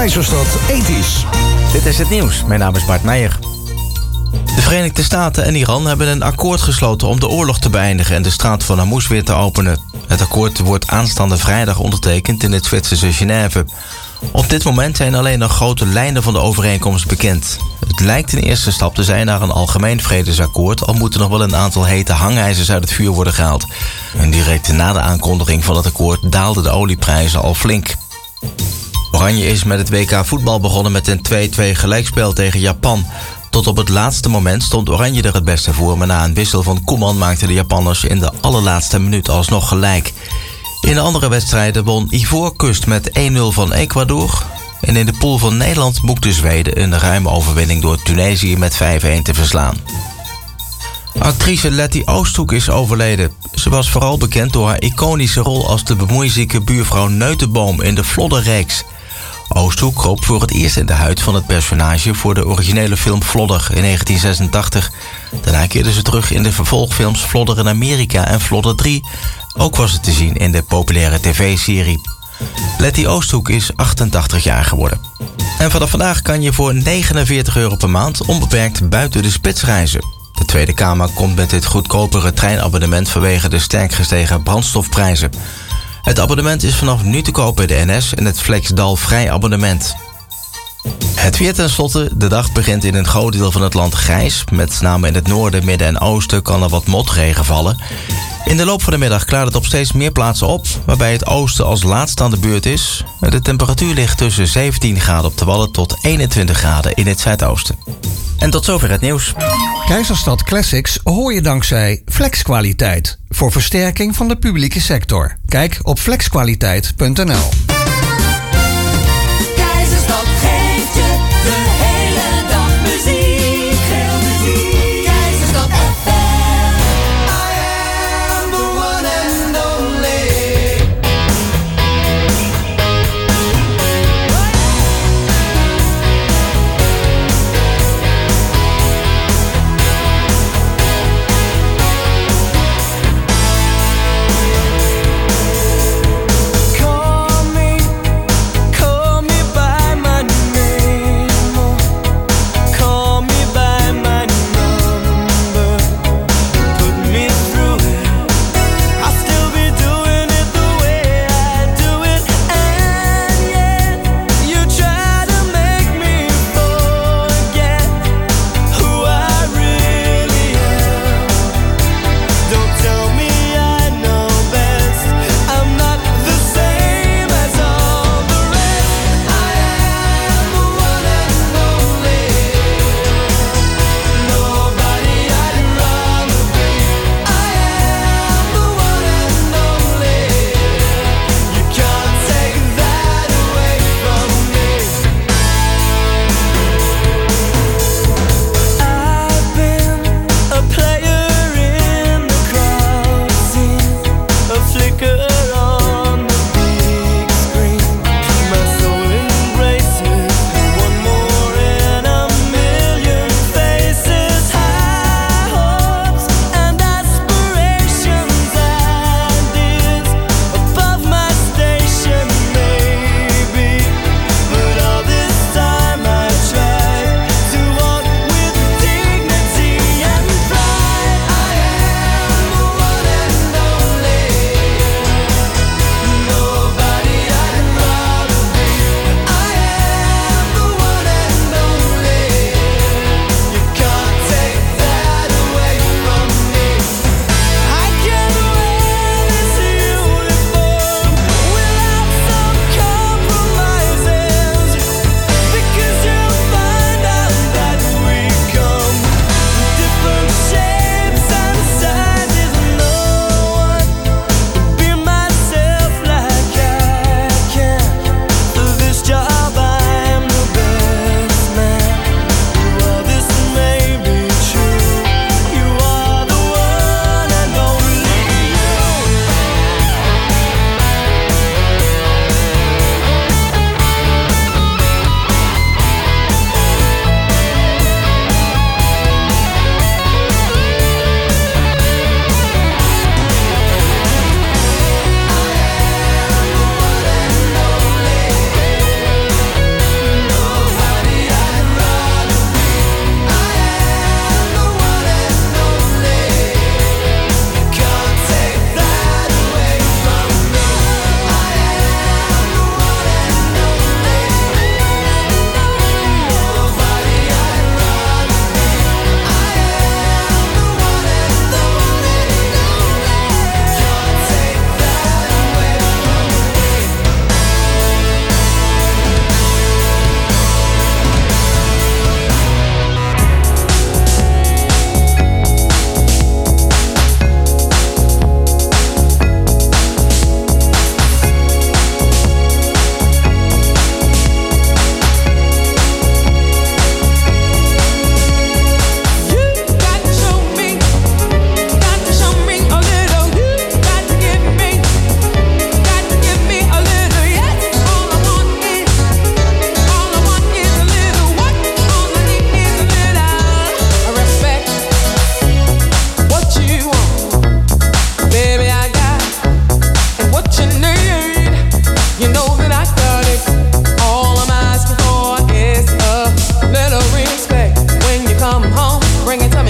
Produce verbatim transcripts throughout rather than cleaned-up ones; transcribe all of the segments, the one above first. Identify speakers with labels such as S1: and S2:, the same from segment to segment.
S1: Keizerstad ethisch.
S2: Dit is het nieuws. Mijn naam is Bart Meijer. De Verenigde Staten en Iran hebben een akkoord gesloten om de oorlog te beëindigen en de straat van Hormuz weer te openen. Het akkoord wordt aanstaande vrijdag ondertekend in het Zwitserse Genève. Op dit moment zijn alleen nog grote lijnen van de overeenkomst bekend. Het lijkt een eerste stap te zijn naar een algemeen vredesakkoord, al moeten nog wel een aantal hete hangijzers uit het vuur worden gehaald. En direct na de aankondiging van het akkoord daalden de olieprijzen al flink. Oranje is met het W K voetbal begonnen met een twee-twee gelijkspel tegen Japan. Tot op het laatste moment stond Oranje er het beste voor, maar na een wissel van Koeman maakten de Japanners in de allerlaatste minuut alsnog gelijk. In de andere wedstrijden won Ivoorkust met één nul van Ecuador. En in de pool van Nederland boekte Zweden een ruime overwinning door Tunesië met vijf-een te verslaan. Actrice Letty Oosthoek is overleden. Ze was vooral bekend door haar iconische rol als de bemoeizieke buurvrouw Neutenboom in de Flodder-reeks. Oosthoek kroop voor het eerst in de huid van het personage voor de originele film Flodder in negentien zesentachtig. Daarna keerde ze terug in de vervolgfilms Flodder in Amerika en Flodder drie. Ook was het te zien in de populaire tv-serie. Letty Oosthoek is achtentachtig jaar geworden. En vanaf vandaag kan je voor negenenveertig euro per maand onbeperkt buiten de spits reizen. De Tweede Kamer komt met dit goedkopere treinabonnement vanwege de sterk gestegen brandstofprijzen. Het abonnement is vanaf nu te koop bij de N S en het Flexdal vrij abonnement. Het weer tenslotte. De dag begint in een groot deel van het land grijs. Met name in het noorden, midden en oosten kan er wat motregen vallen. In de loop van de middag klaart het op steeds meer plaatsen op, waarbij het oosten als laatste aan de beurt is. De temperatuur ligt tussen zeventien graden op de Wadden tot eenentwintig graden in het zuidoosten. En tot zover het nieuws.
S1: Keizerstad Classics hoor je dankzij Flexkwaliteit. Voor versterking van de publieke sector. Kijk op flexkwaliteit punt n l.
S3: Keizerstad geeft je de hele dag muziek. Veel muziek. Keizerstad F M. I am the one and only.
S4: Call me, call me by my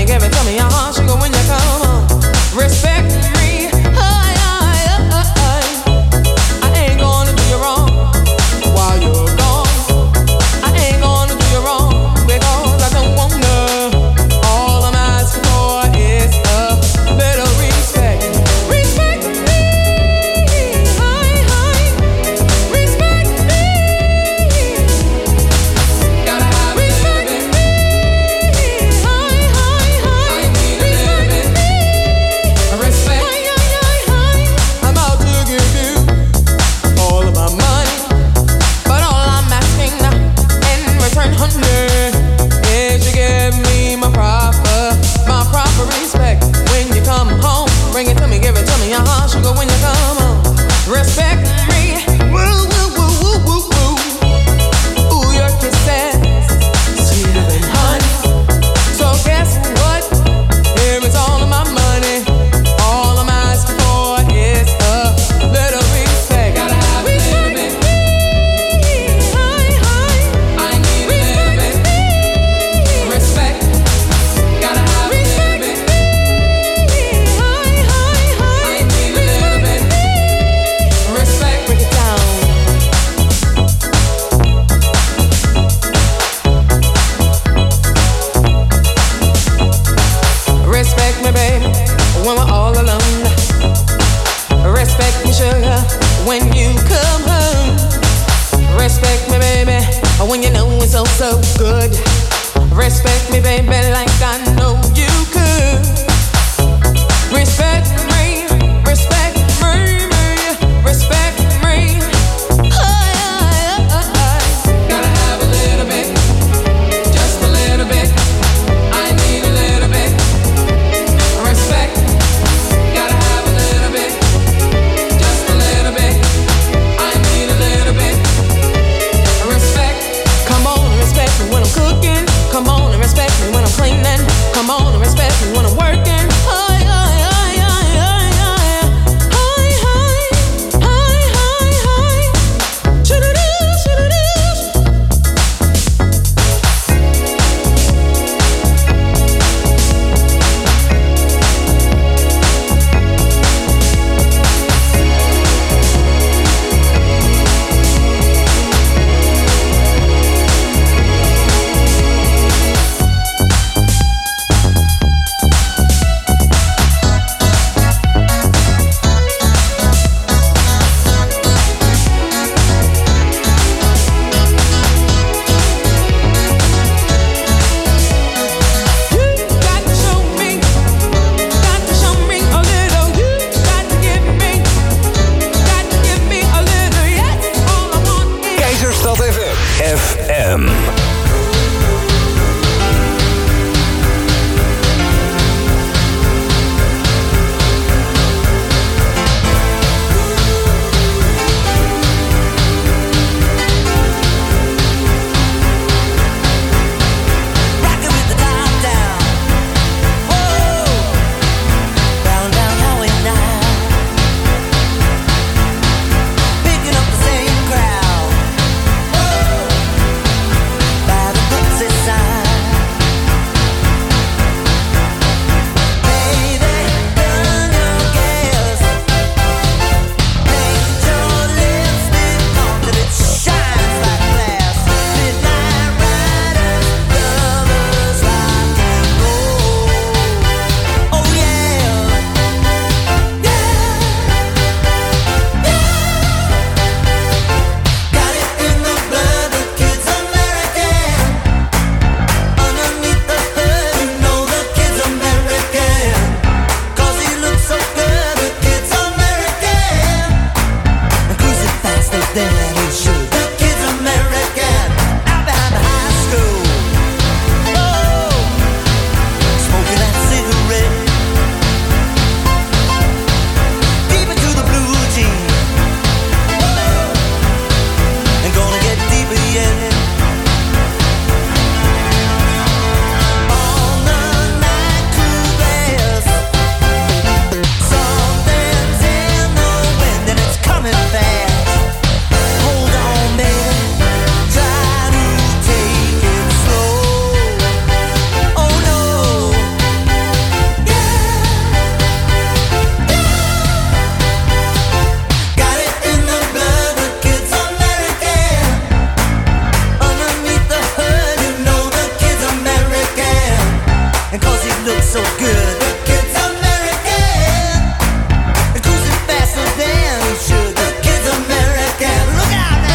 S4: me, give it to me, uh-huh, sugar, when you come home. Respect me, I, I, I, I, I ain't gonna do you wrong while you're gone. I ain't gonna do you wrong because I don't wanna. All I'm asking for is a little respect. Respect me, I, I, respect me. Gotta have respect me, I, I, I, respect me. Respect. I'm about to give you all of my money, but all I'm asking in return, honey, is you give me my proper, my proper respect. When you come home, bring it to me, give it to me, uh-huh, sugar, when you come home. Respect me, woo, woo, woo, woo, woo, woo. Ooh, your kisses, sweeter than honey. So guess what? Here is all of my money. All I'm asking for is a little respect. Gotta have a little bit. I need a little bit. Respect. Gotta have a little bit. I need a little bit. Respect. Break it down. Respect me, baby, when we're all alone. Respect me, sugar, when you come home. Respect me, baby, when you know it's so, so good. Respect me, baby, like I know you could. Respect me, respect me, me, respect me. I, I, I, I. Gotta have a little bit, just a little bit. I need a little bit. Respect. Gotta have a little bit, just a little bit. I need a little bit. Respect. Come on and respect me when I'm cooking. Come on and respect me when I'm cleaning. Come on
S3: good. The kid's American, cruising faster than he should. The kid's American. Look out now.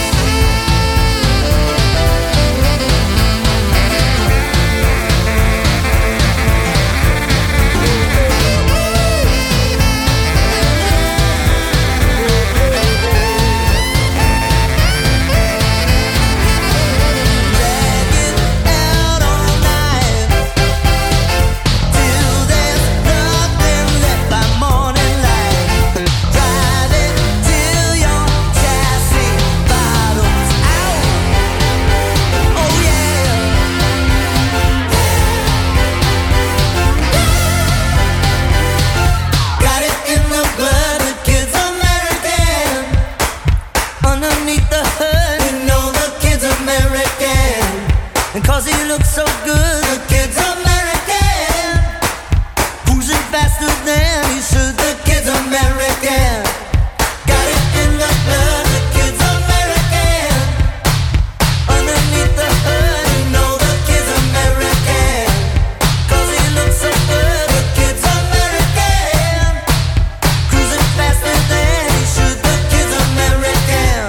S3: Cause he looks so good, the kid's American, cruising faster than he should. The kid's American, got it in the blood. The kid's American, underneath the hood, you know the kid's American. Cause he looks so good, the kid's American, cruising faster than he should. The kid's American.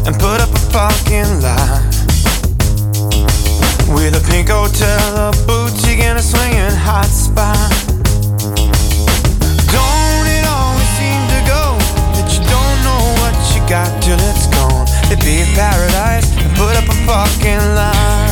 S5: and put up a parking lot. With a pink hotel, a boutique, and a swinging hot spot. Don't it always seem to go that you don't know what you got till it's gone? They paved paradise and put up a parking lot.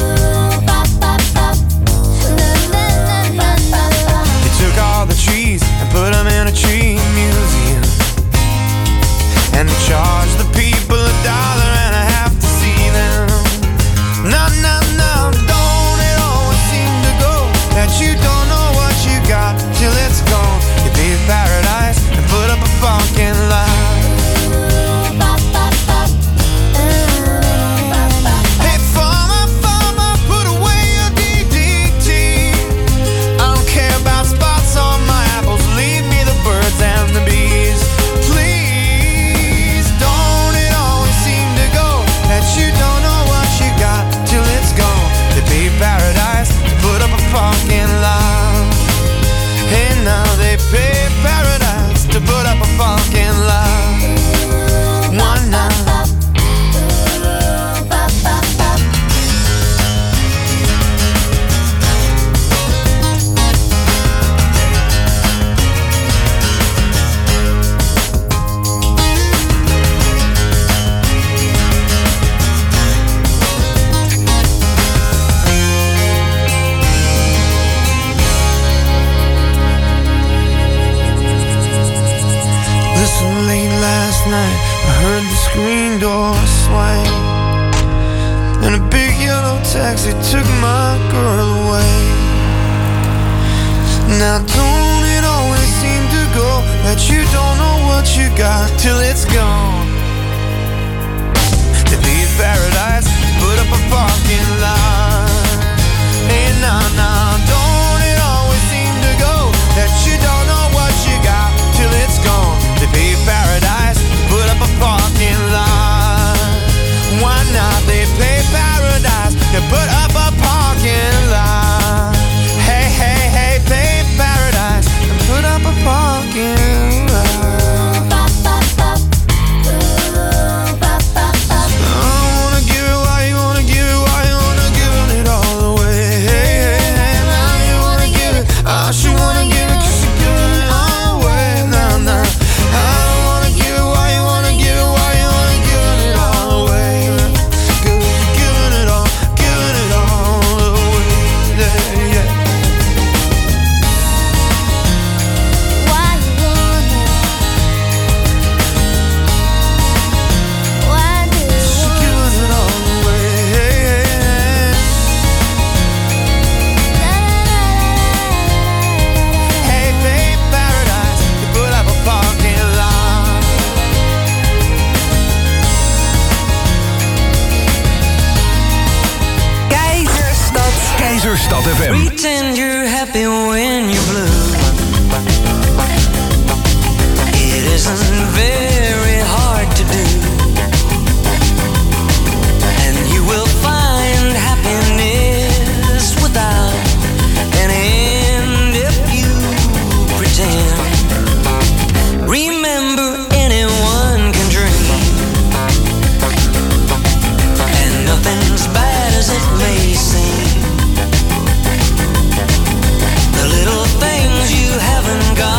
S5: They took all the trees and put them in a tree museum, and they charged the people a dollar and a half to see them. No, no, no, don't it always seem to go that you don't know what you got till it's gone? You paved paradise and put up a parking lot. Hey, farmer, farmer, put away your D D T. I don't care about spots on my apples, leave me the birds and the bees. Please, don't it always seem to go that you don't know what you got till it's gone? They paved paradise to put up a parking lot. Hey, now they paved paradise to put up a parking lot. One night. Listen, late last night I heard the screen door swing, and a big yellow taxi took my girl away. Now don't it always seem to go that you don't know what you got till it's gone? They leave paradise, put up a parking lot. Hey, nah, nah, don't it always seem to go that you don't know what you got till it's gone? They paved paradise, put up a parking lot. Why not? They paved paradise, they put up a parking lot. Hey, hey, hey, paved paradise, and put up a parking lot. I wanna give it, why you wanna give it, why you wanna give it all away? Hey, hey, hey, now you wanna give it, I should wanna give it, 'cause you're giving it all away. Nah, nah, I don't wanna give it, why you wanna give it, why you wanna give it all away? 'Cause you're giving it all, giving it all away. Yeah, yeah.
S6: Why you wanna? Why do you
S5: She's giving it all away. Hey, hey, hey. Hey, babe, paradise, they put up a parking lot.
S7: Keizerstad. Keizerstad F M.
S3: Pretend you're happy when you're blue. It isn't very hard to do, and you will find happiness without an end if you pretend. Remember, anyone can dream, and nothing's bad as it may seem. The little things you haven't got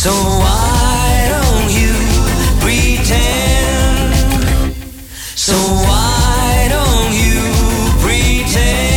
S3: So why don't you pretend? So why don't you pretend?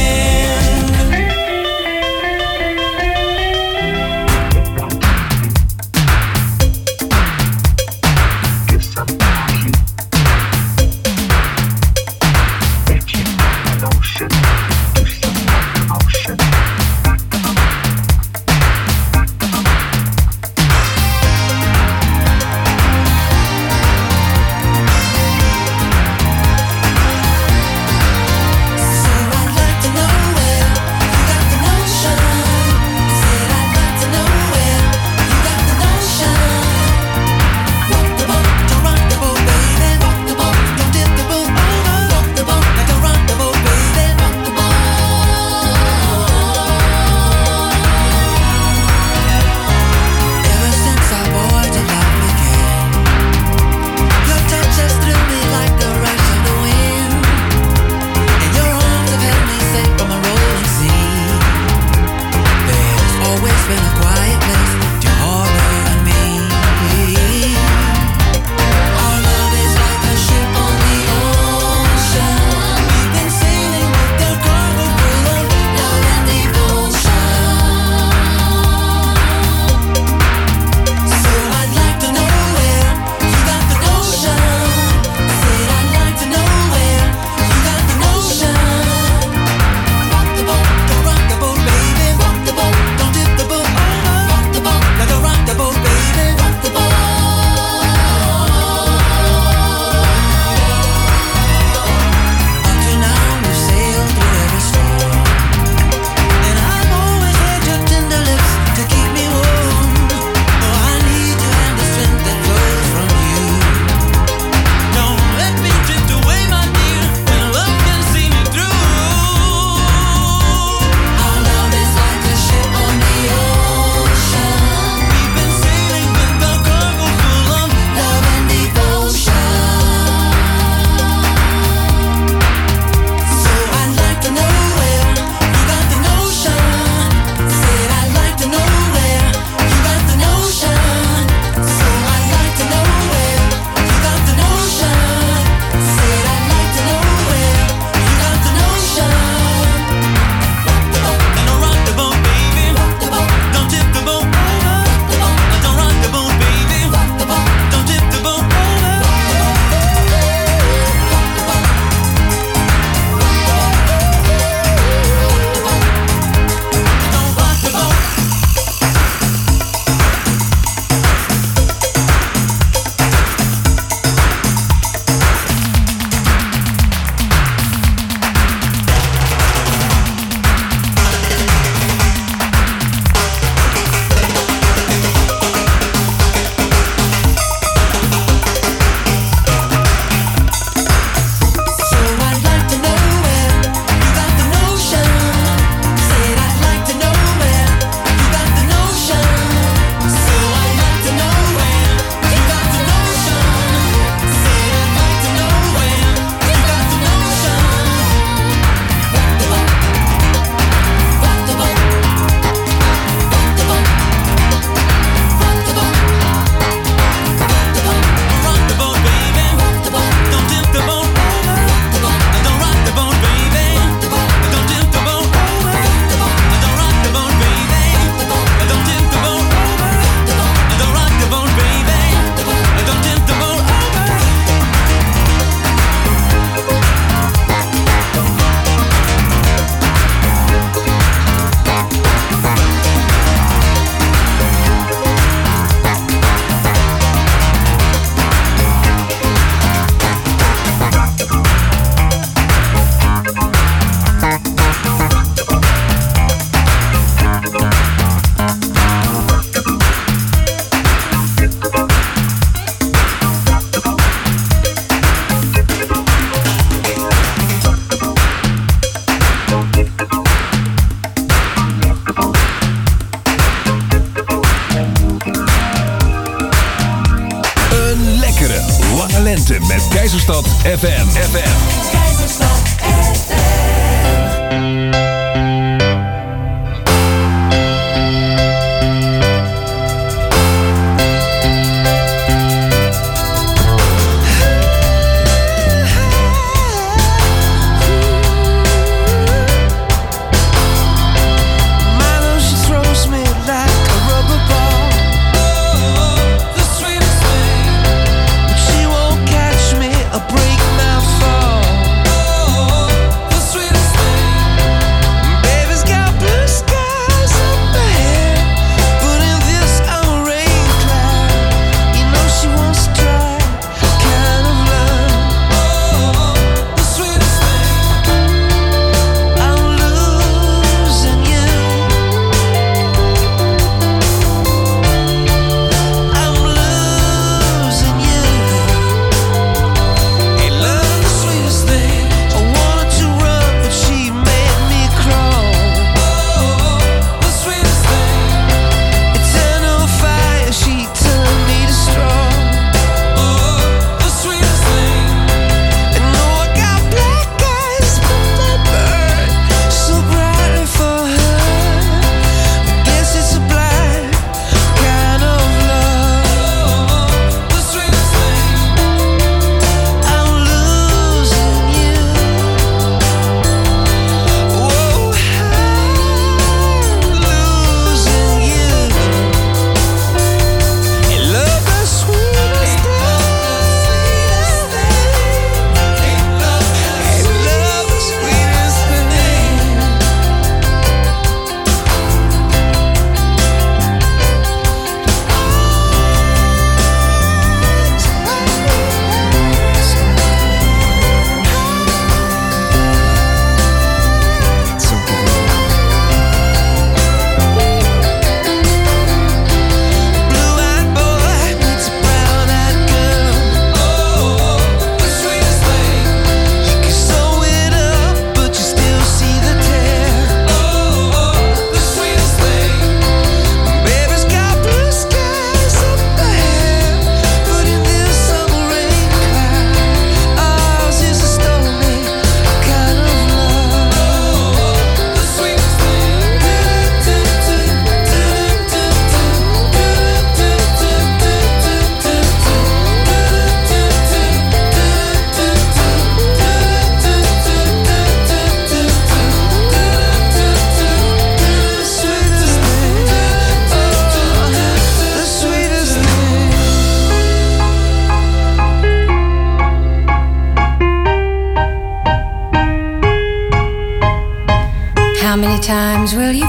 S7: Lente met Keizerstad F M. F M.
S3: Keizerstad F M.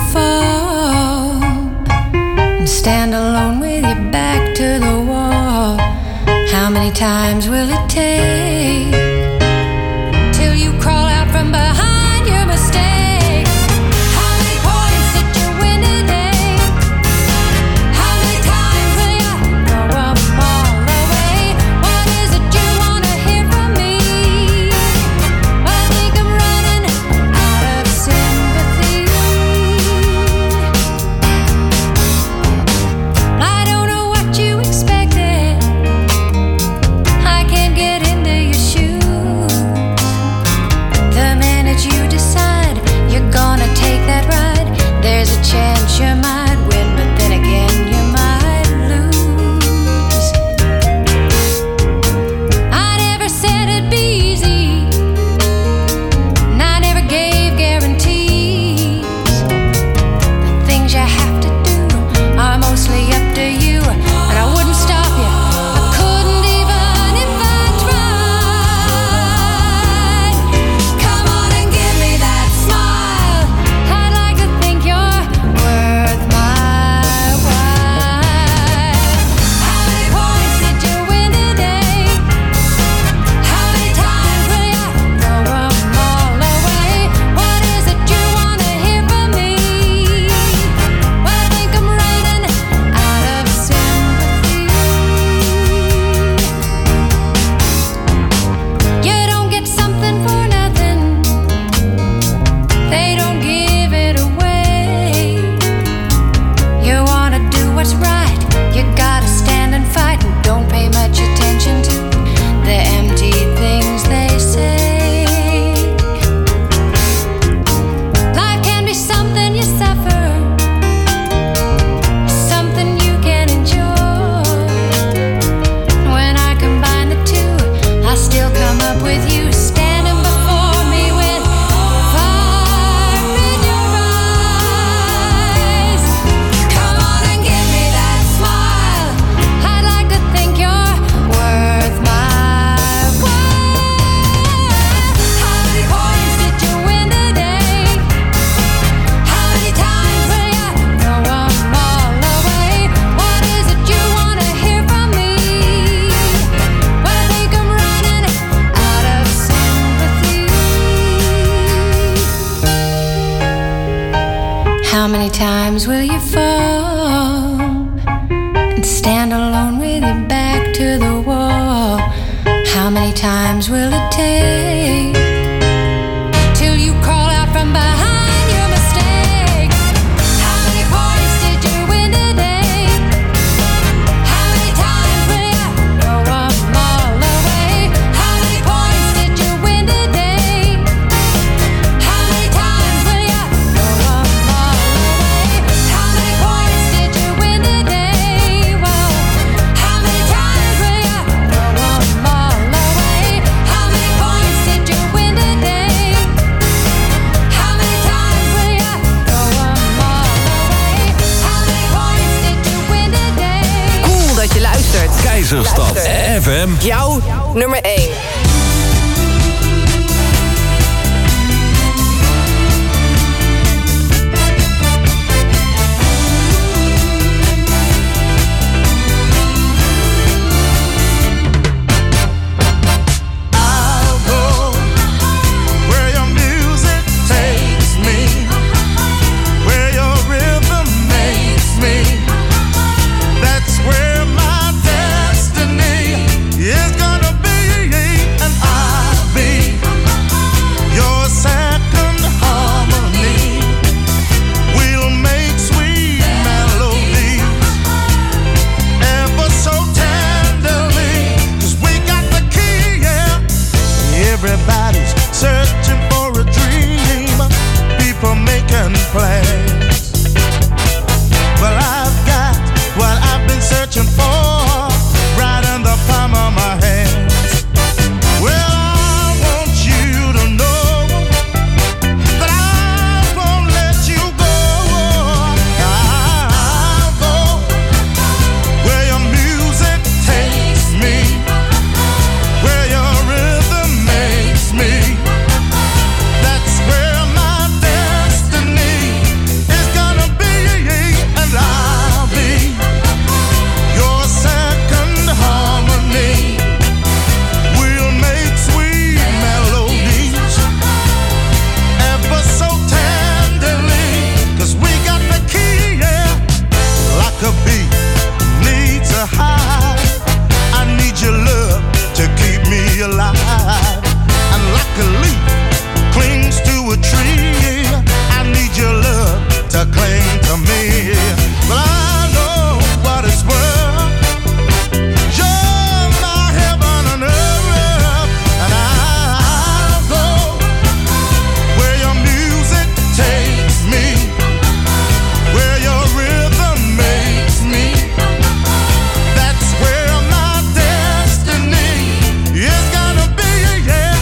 S8: fall and stand alone with your back to the wall? How many times will it take till you crawl out from behind your mistake? How many points did you win today? How many times will you throw them all away? What is it you wanna hear from me? Well, I think I'm running out of sympathy. I don't know what you expected. I can't get into your shoes. The minute you decide you're gonna take that ride, there's a chance you might win, but then again you might lose. I never said it'd be easy, and I never gave guarantees. The things you have to do are mostly up to you, and I wouldn't stop you. I couldn't even if I tried. Come on and give me that smile. I'd like to think you're worth my while. How many points did you win today? How many times will you throw them all away? What is it you wanna hear from me? Well, I think I'm running out of sympathy. You don't get something for nothing. They don't give it away. You wanna do what's right. You gotta stand and fight, and don't pay much attention to the empty things they say. Life can be something you suffer, something you can enjoy. When I combine the two, I still come up with you standing before me with fire in your eyes. Come on and give me that smile. I'd like to think you're worth my while. How many points did you win today? How many times will you throw them all away? What is it you wanna hear from me? Well, I think I'm running out of sympathy. How many times will you fall and stand alone with your back to the wall? How many times will it take till you crawl out from behind your mistake? How many points did you win today? How many times will you throw them all away? How many points did you win today? How many times will you throw them all away? How many points did you win today? Well, how many times will you throw them all away? How many points did you win today? How many times will you throw them all away? How many points did you win today?
S9: Cool dat je luistert.
S7: Keizerstad F M.
S9: Jouw nummer één.
S5: I'll go where your music takes me, where your rhythm makes me. That's where my destiny is gonna be. me. But I know what it's worth. You're my heaven on earth, and I'll go where your music takes me, where your rhythm makes me. That's where my destiny is gonna be, yeah.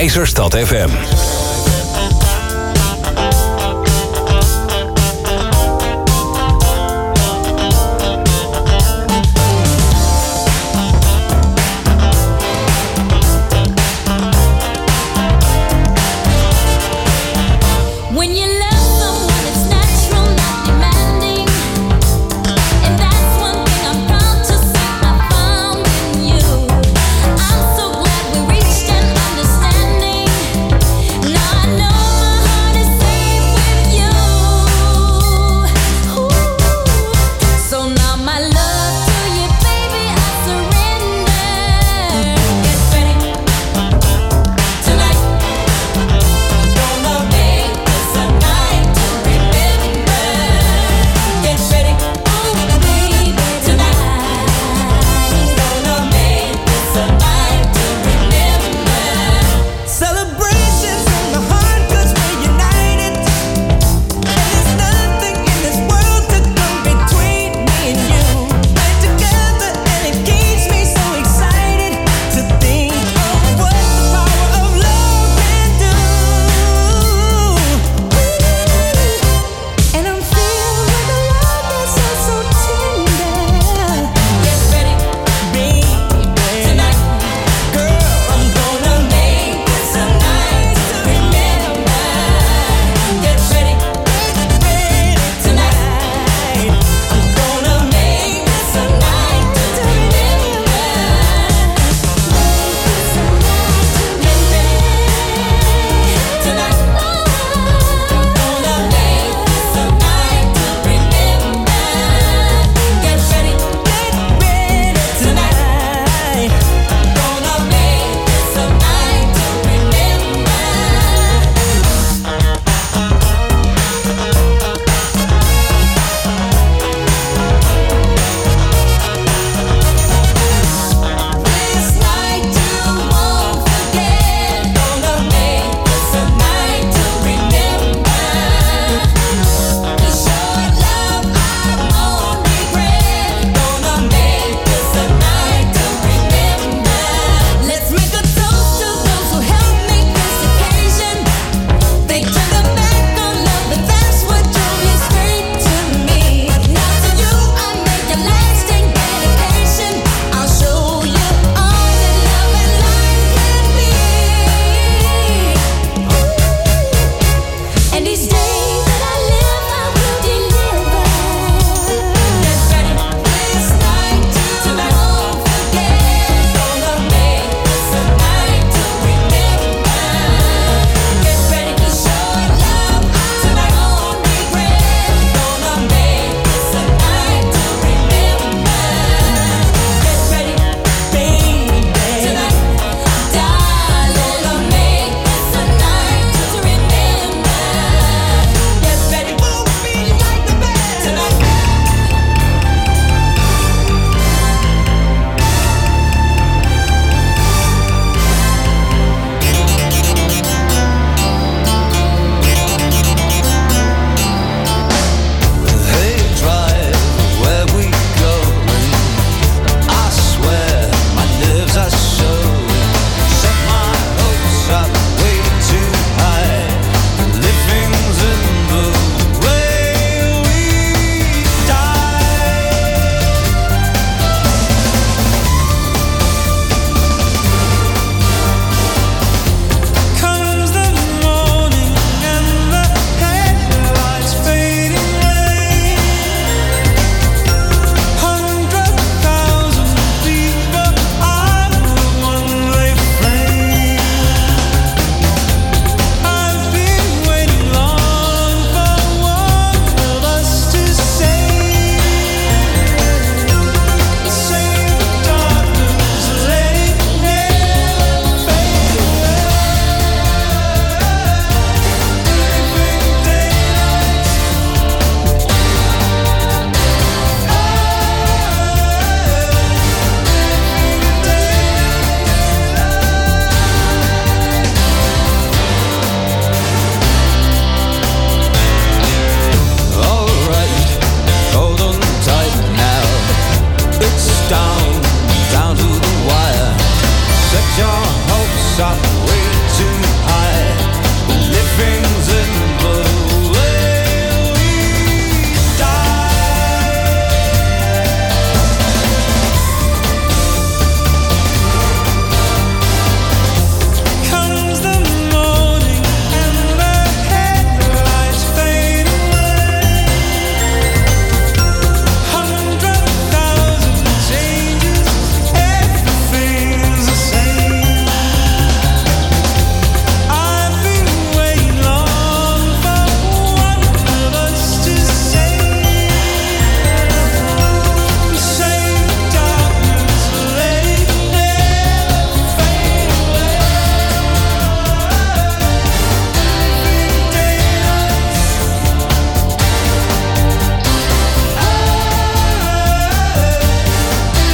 S7: Keizerstad F M.